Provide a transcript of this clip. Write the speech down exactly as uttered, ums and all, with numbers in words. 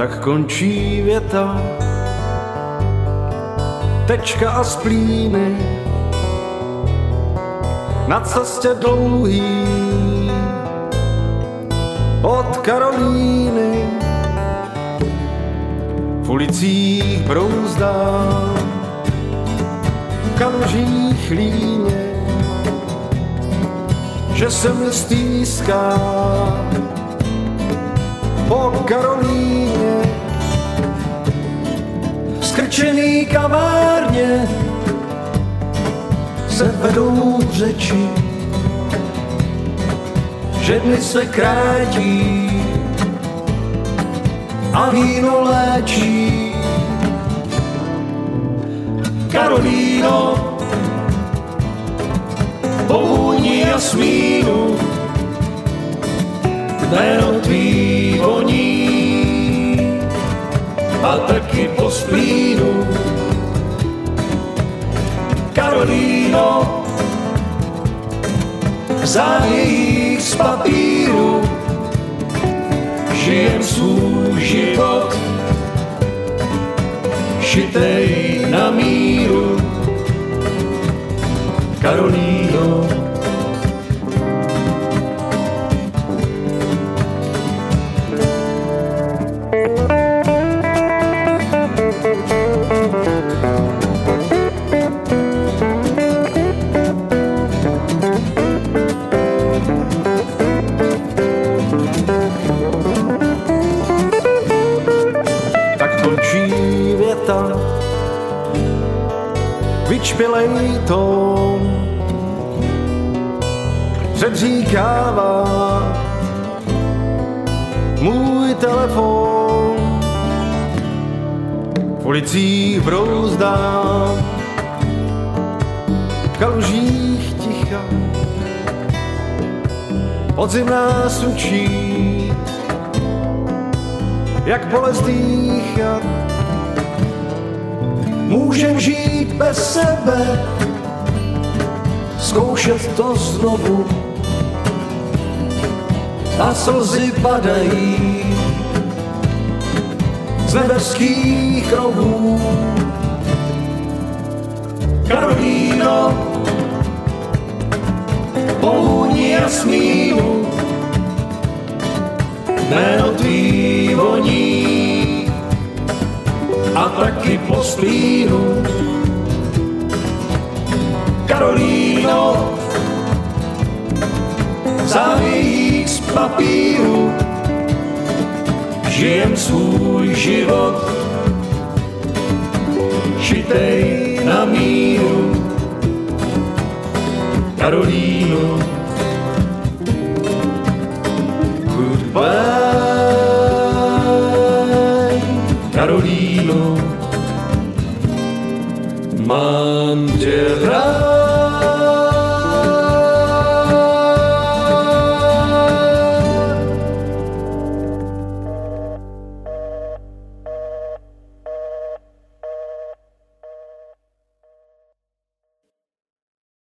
Tak končí věta, tečka a splíny na cestě dlouhý od Karolíny. V ulicích brouzdá, v kalužích líně, že se mi stýská po Karolíně. V skrčený kavárně se vedou řeči, že dny se krátí a víno léčí. Karolíno, po vůni jasmínu, jméno tvý voní a taky po splínu. Karolíno, zájích z papíru žijem svůj život, šitej na míru. Karolíno, vyčpělej tón předříkává můj telefon. V ulicích brouzdám, v kalužích ticha, podzim nás učí, jak bolest dýchat. Můžem žít bez sebe, zkoušet to znovu a slzy padají z nebeských rohů. Karolíno, po vůni jasmínu, jméno tvý voní a taky po splínu. Karolíno, závějík z papíru žijem svůj život, šitej na míru. Karolíno, goodbye. Karolíno, mám tě rád.